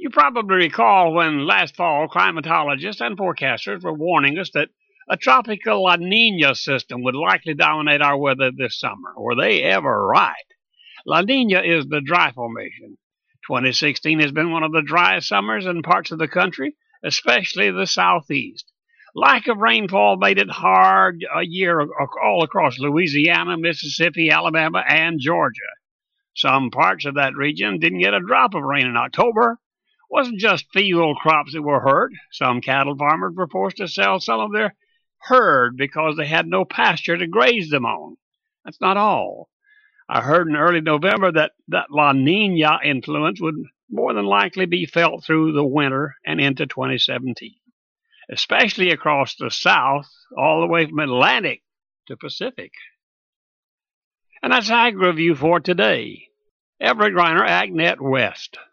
You probably recall when last fall climatologists and forecasters were warning us that a tropical La Nina system would likely dominate our weather this summer. Were they ever right? La Nina is the dry formation. 2016 has been one of the driest summers in parts of the country, especially the southeast. Lack of rainfall made it hard a year all across Louisiana, Mississippi, Alabama, and Georgia. Some parts of that region didn't get a drop of rain in October. It wasn't just field crops that were hurt. Some cattle farmers were forced to sell some of their herd because they had no pasture to graze them on. That's not all. I heard in early November that La Nina influence would more than likely be felt through the winter and into 2017, especially across the South, all the way from Atlantic to Pacific. And that's Ag Review for today. Everett Griner, AgNet West.